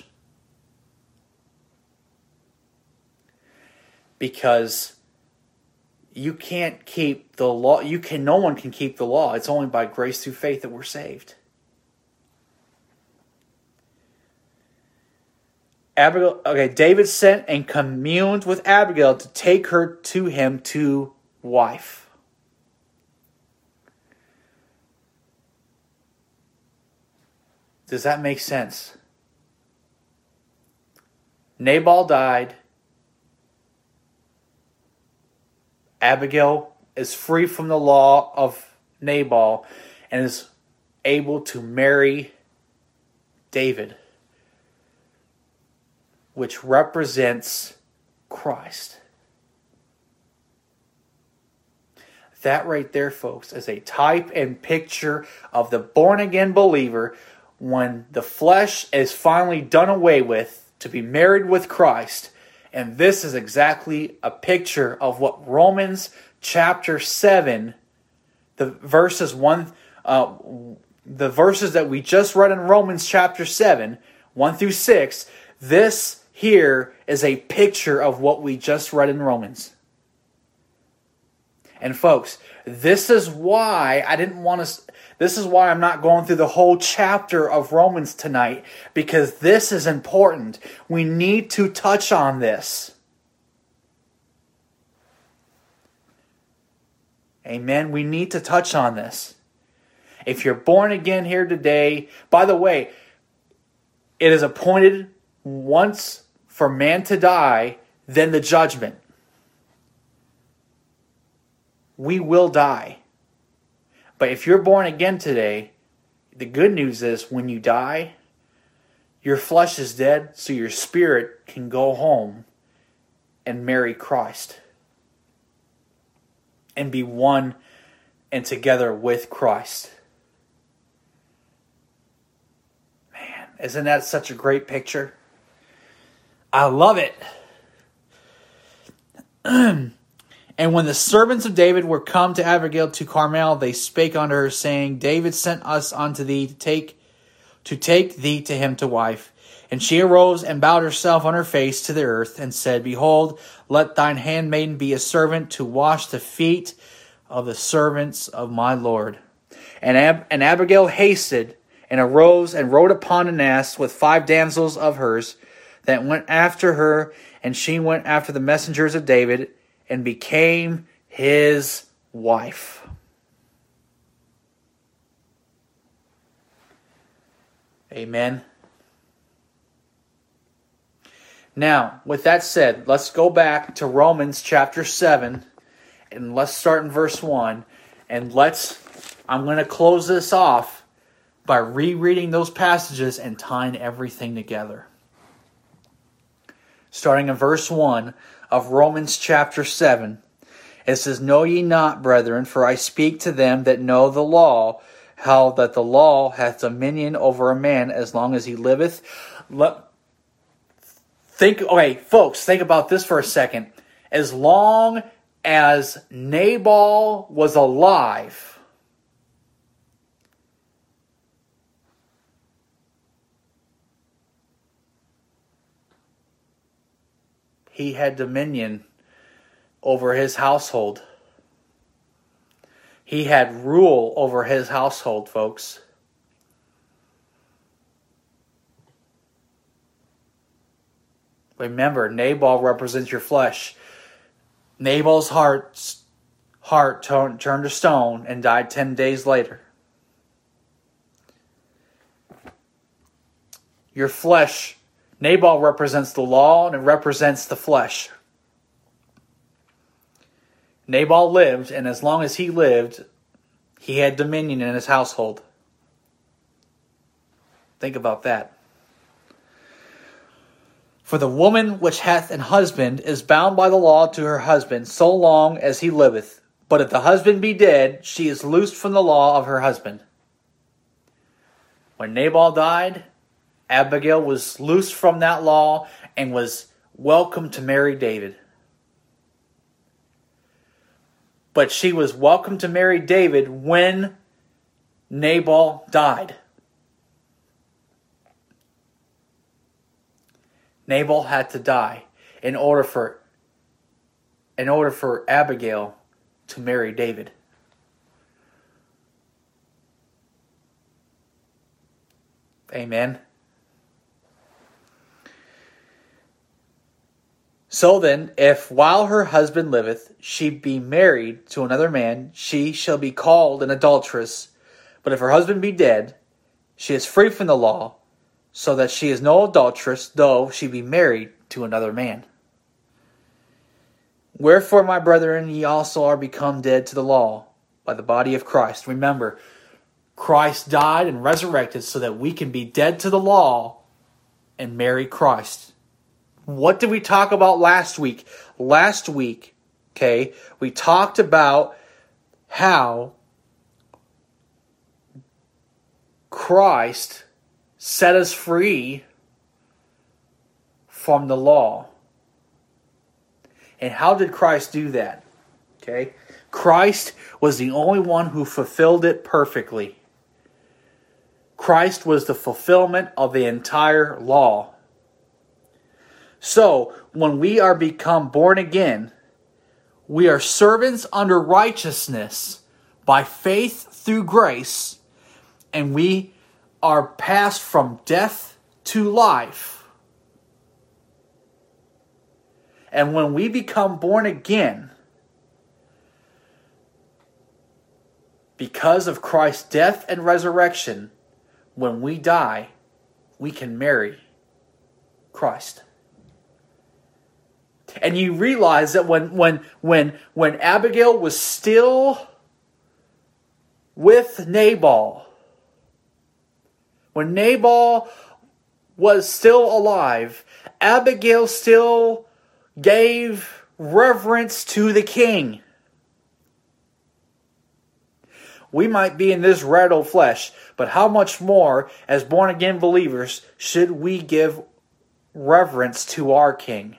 Speaker 1: Because you can't keep the law. You can. No one can keep the law. It's only by grace through faith that we're saved. Abigail. Okay, David sent and communed with Abigail to take her to him to wife. Does that make sense? Nabal died. Abigail is free from the law of Nabal and is able to marry David, which represents Christ. That right there, folks, is a type and picture of the born-again believer when the flesh is finally done away with to be married with Christ. And this is exactly a picture of what Romans chapter seven, the verses one, uh, the verses that we just read in Romans chapter seven, one through six, this here is a picture of what we just read in Romans. And folks, this is why I didn't want to... This is why I'm not going through the whole chapter of Romans tonight, because this is important. We need to touch on this. Amen. We need to touch on this. If you're born again here today, by the way, it is appointed once for man to die, then the judgment. We will die. But if you're born again today, the good news is when you die, your flesh is dead, so your spirit can go home and marry Christ. And be one and together with Christ. Man, isn't that such a great picture? I love it. And when the servants of David were come to Abigail to Carmel, they spake unto her, saying, David sent us unto thee to take to take thee to him to wife. And she arose and bowed herself on her face to the earth, and said, Behold, let thine handmaiden be a servant to wash the feet of the servants of my Lord. And, Ab- and Abigail hasted, and arose, and rode upon an ass with five damsels of hers, that went after her, and she went after the messengers of David, and became his wife. Amen. Now, with that said, let's go back to Romans chapter seven, and let's start in verse one, and let's, I'm going to close this off by rereading those passages and tying everything together. Starting in verse one of Romans chapter seven. It says, Know ye not, brethren, for I speak to them that know the law, how that the law hath dominion over a man as long as he liveth. Let, think, okay, folks, think about this for a second. As long as Nabal was alive, he had dominion over his household. He had rule over his household, folks. Remember, Nabal represents your flesh. Nabal's heart, heart turned to stone and died ten days later. Your flesh, Nabal represents the law and it represents the flesh. Nabal lived, and as long as he lived, he had dominion in his household. Think about that. For the woman which hath an husband is bound by the law to her husband so long as he liveth. But if the husband be dead, she is loosed from the law of her husband. When Nabal died, Abigail was loosed from that law and was welcome to marry David. But she was welcome to marry David when Nabal died. Nabal had to die in order for in order for Abigail to marry David. Amen. So then, if while her husband liveth, she be married to another man, she shall be called an adulteress. But if her husband be dead, she is free from the law, so that she is no adulteress, though she be married to another man. Wherefore, my brethren, ye also are become dead to the law by the body of Christ. Remember, Christ died and resurrected so that we can be dead to the law and marry Christ. What did we talk about last week? Last week, okay, we talked about how Christ set us free from the law. And how did Christ do that? Okay, Christ was the only one who fulfilled it perfectly. Christ was the fulfillment of the entire law. So, when we are become born again, we are servants under righteousness by faith through grace, and we are passed from death to life. And when we become born again, because of Christ's death and resurrection, when we die, we can marry Christ. And you realize that when when when when Abigail was still with Nabal, when Nabal was still alive, Abigail still gave reverence to the king. We might be in this red old flesh, but how much more, as born-again believers, should we give reverence to our king?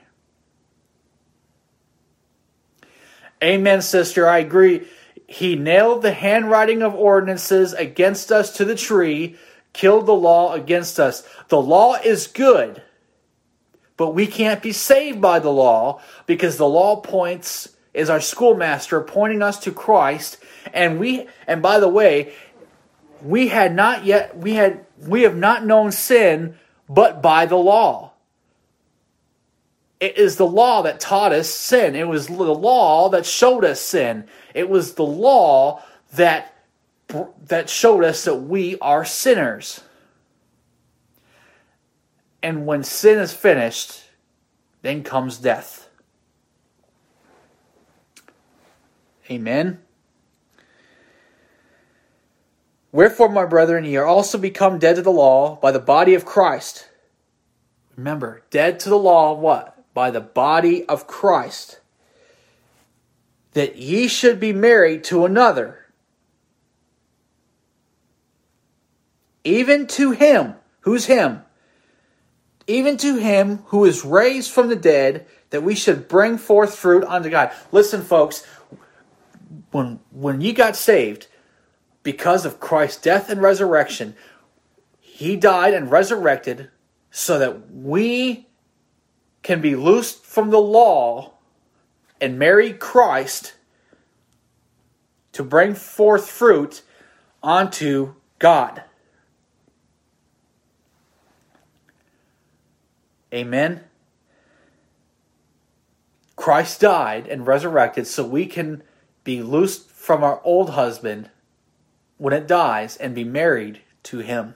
Speaker 1: Amen, sister, I agree. He nailed the handwriting of ordinances against us to the tree, killed the law against us. The law is good, but we can't be saved by the law, because the law points, is our schoolmaster pointing us to Christ. And we, and by the way, we had not yet, we had, we have not known sin but by the law. It is the law that taught us sin. It was the law that showed us sin. It was the law that, that showed us that we are sinners. And when sin is finished, then comes death. Amen. Wherefore, my brethren, ye are also become dead to the law by the body of Christ. Remember, dead to the law, what? By the body of Christ. That ye should be married to another. Even to him. Who's him? Even to him who is raised from the dead, that we should bring forth fruit unto God. Listen, folks, when, when you got saved, because of Christ's death and resurrection, He died and resurrected so that we can be loosed from the law and marry Christ to bring forth fruit unto God. Amen. Christ died and resurrected so we can be loosed from our old husband when it dies and be married to him.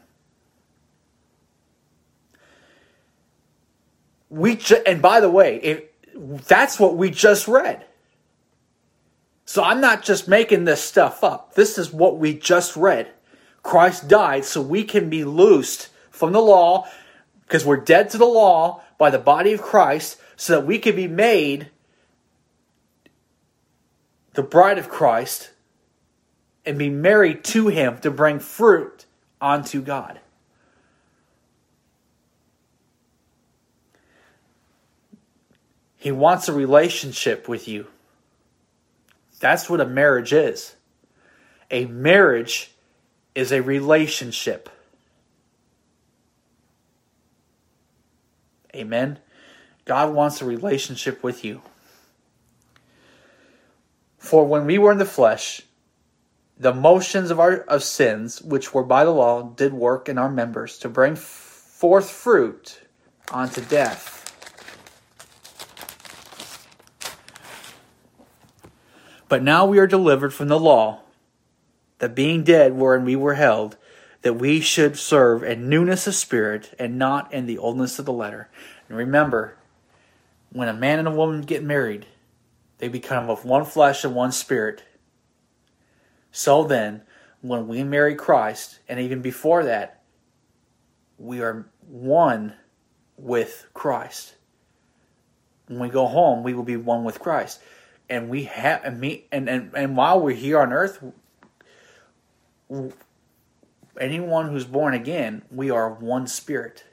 Speaker 1: We ju- and by the way, if that's what we just read. So I'm not just making this stuff up. This is what we just read. Christ died so we can be loosed from the law, because we're dead to the law by the body of Christ, so that we can be made the bride of Christ and be married to Him to bring fruit unto God. He wants a relationship with you. That's what a marriage is. A marriage is a relationship. Amen. God wants a relationship with you. For when we were in the flesh, the motions of our of sins, which were by the law, did work in our members to bring forth fruit unto death. But now we are delivered from the law, that being dead wherein we were held, that we should serve in newness of spirit and not in the oldness of the letter. And remember, when a man and a woman get married, they become of one flesh and one spirit. So then, when we marry Christ, and even before that, we are one with Christ. When we go home, we will be one with Christ. And we have and me and, and, and while we're here on earth, anyone who's born again, we are of one spirit.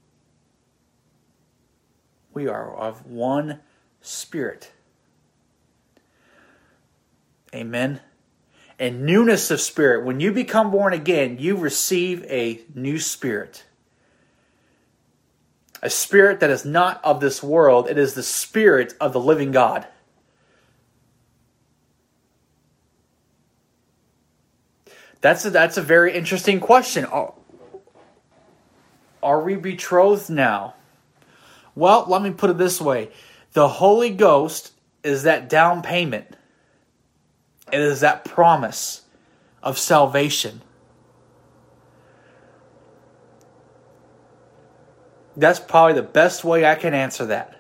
Speaker 1: We are of one spirit. Amen. And newness of spirit. When you become born again, you receive a new spirit. a spirit that is not of this world. It is the Spirit of the living God. That's a, that's a very interesting question. Are, are we betrothed now? Well, let me put it this way. The Holy Ghost is that down payment. It is that promise of salvation. That's probably the best way I can answer that.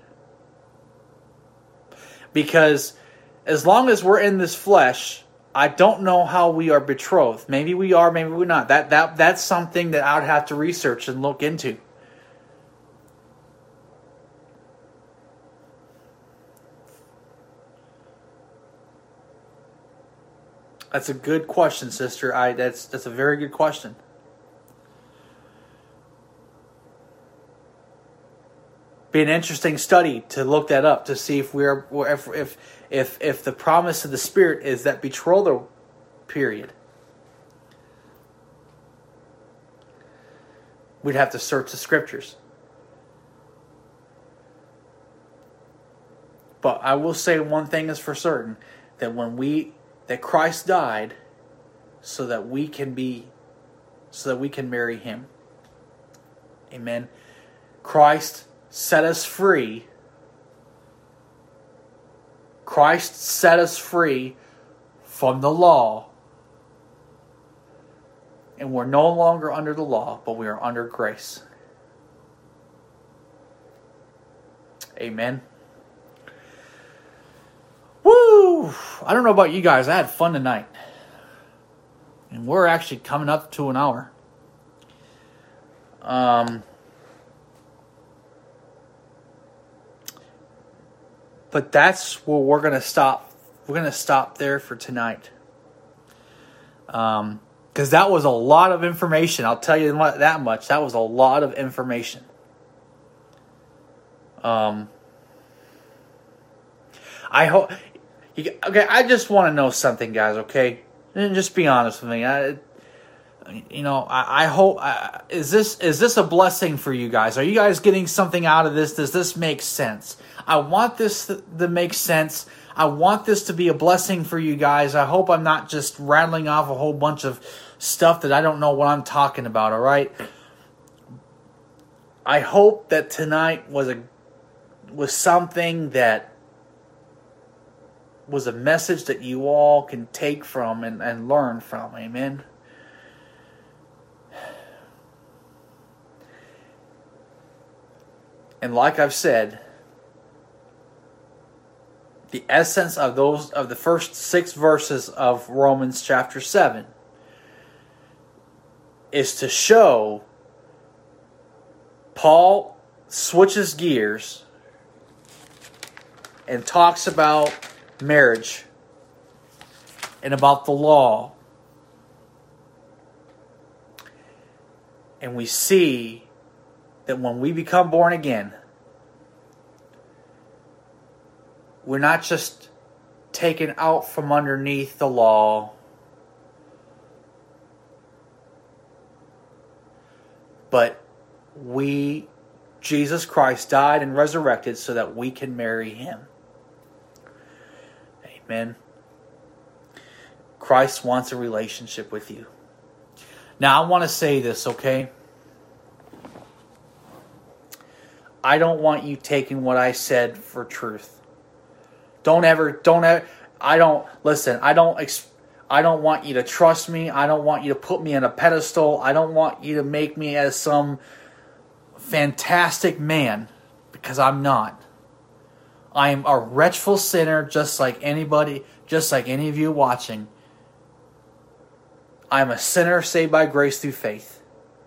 Speaker 1: Because as long as we're in this flesh, I don't know how we are betrothed. Maybe we are, maybe we're not. That that that's something that I would have to research and look into. That's a good question, sister. I that's that's a very good question. Be an interesting study to look that up to see if we're if if if if the promise of the Spirit is that betrothal period. We'd have to search the scriptures. But I will say one thing is for certain, that when we that Christ died so that we can be so that we can marry him. Amen. Christ set us free. Christ set us free from the law. And we're no longer under the law, but we are under grace. Amen. Woo! I don't know about you guys. I had fun tonight. And we're actually coming up to an hour. Um... But that's where we're going to stop. We're going to stop there for tonight. Um, because that was a lot of information. I'll tell you that much. That was a lot of information. Um, I hope. Okay, I just want to know something, guys. Okay, and just be honest with me. I, you know, I, I hope. I, is this is this a blessing for you guys? Are you guys getting something out of this? Does this make sense? I want this to, to make sense. I want this to be a blessing for you guys. I hope I'm not just rattling off a whole bunch of stuff that I don't know what I'm talking about, all right? I hope that tonight was a was something that was a message that you all can take from and, and learn from. Amen. And like I've said, the essence of those of the first six verses of Romans chapter seven is to show Paul switches gears and talks about marriage and about the law. And we see that when we become born again, we're not just taken out from underneath the law, but we, Jesus Christ, died and resurrected so that we can marry him. Amen. Christ wants a relationship with you. Now, I want to say this, okay? I don't want you taking what I said for truth. Don't ever, don't ever, I don't, listen, I don't, I don't want you to trust me. I don't want you to put me on a pedestal. I don't want you to make me as some fantastic man, because I'm not. I am a wretchful sinner, just like anybody, just like any of you watching. I'm a sinner saved by grace through faith.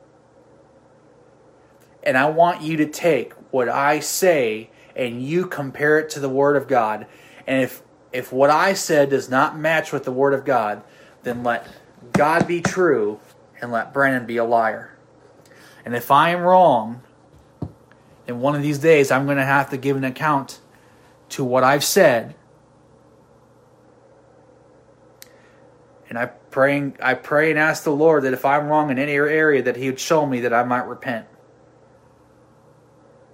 Speaker 1: And I want you to take what I say and you compare it to the Word of God. And if if what I said does not match with the Word of God, then let God be true and let Brandon be a liar. And if I am wrong, then one of these days I'm going to have to give an account to what I've said. And I pray, I pray and ask the Lord that if I'm wrong in any area, that He would show me that I might repent.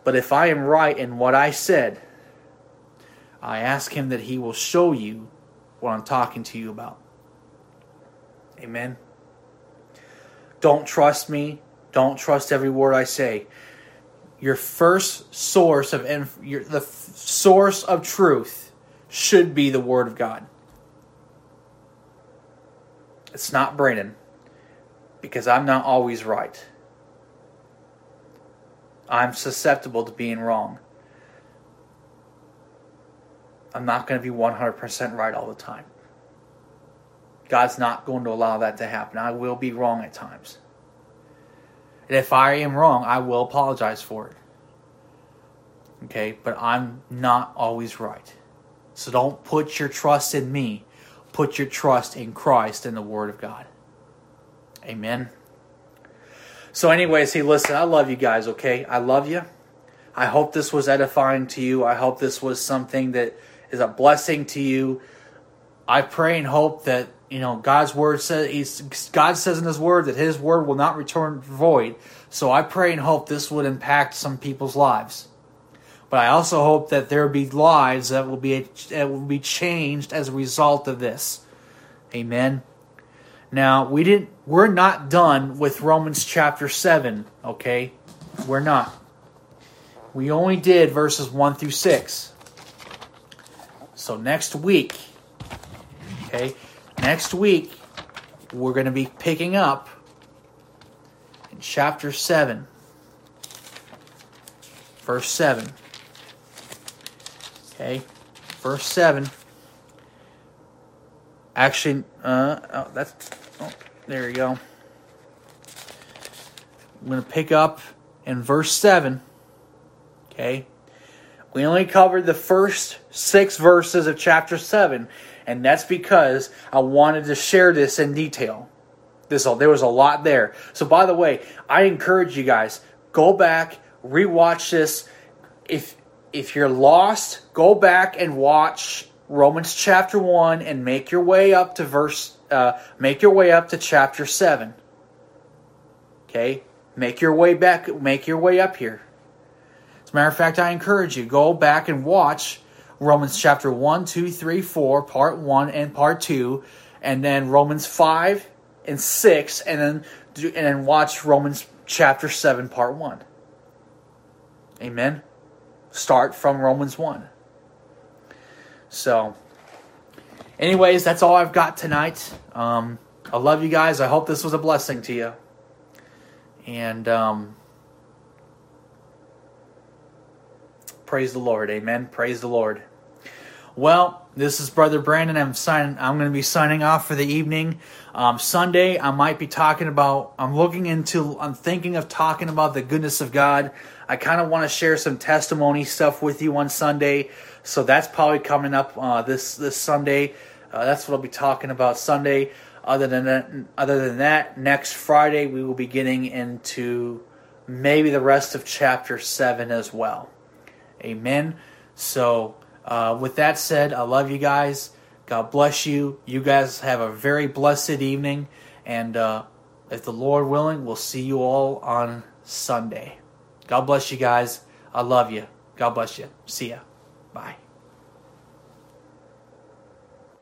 Speaker 1: But if I am right in what I said, I ask him that he will show you what I'm talking to you about. Amen. Don't trust me. Don't trust every word I say. Your first source of inf- your, the f- source of truth should be the Word of God. It's not Brandon, because I'm not always right. I'm susceptible to being wrong. I'm not going to be one hundred percent right all the time. God's not going to allow that to happen. I will be wrong at times. And if I am wrong, I will apologize for it. Okay, but I'm not always right. So don't put your trust in me. Put your trust in Christ and the Word of God. Amen. So anyways, hey, listen, I love you guys, okay? I love you. I hope this was edifying to you. I hope this was something that is a blessing to you. I pray and hope that, you know, God's word says, he's, God says in His Word that His Word will not return void. So I pray and hope this would impact some people's lives. But I also hope that there will be lives that will be that will be changed as a result of this. Amen. Now we didn't. We're not done with Romans chapter seven. Okay, we're not. We only did verses one through six. So next week, okay, next week we're going to be picking up in chapter seven, verse seven. Okay, verse seven. Actually, uh, oh, that's, oh, there you go. I'm going to pick up in verse seven. Okay, we only covered the first six verses of chapter seven, and that's because I wanted to share this in detail. This, there was a lot there. So, by the way, I encourage you guys, go back, rewatch this. If If you're lost, go back and watch Romans chapter one and make your way up to verse. Uh, make your way up to chapter seven. Okay, make your way back. Make your way up here. As a matter of fact, I encourage you, go back and watch Romans chapter one, two, three, four, part one and part two, and then Romans five and six, and then do, and then watch Romans chapter seven, part one. Amen. Start from Romans one. So, anyways, that's all I've got tonight. Um, I love you guys. I hope this was a blessing to you. And um, praise the Lord. Amen. Praise the Lord. Well, this is Brother Brandon. I'm signing. I'm going to be signing off for the evening. Um, Sunday, I might be talking about. I'm looking into. I'm thinking of talking about the goodness of God. I kind of want to share some testimony stuff with you on Sunday, so that's probably coming up uh, this this Sunday. Uh, that's what I'll be talking about Sunday. Other than that, other than that, next Friday we will be getting into maybe the rest of chapter seven as well. Amen. So, uh, with that said, I love you guys. God bless you. You guys have a very blessed evening, and uh, if the Lord willing, we'll see you all on Sunday. God bless you guys. I love you. God bless you. See ya. Bye.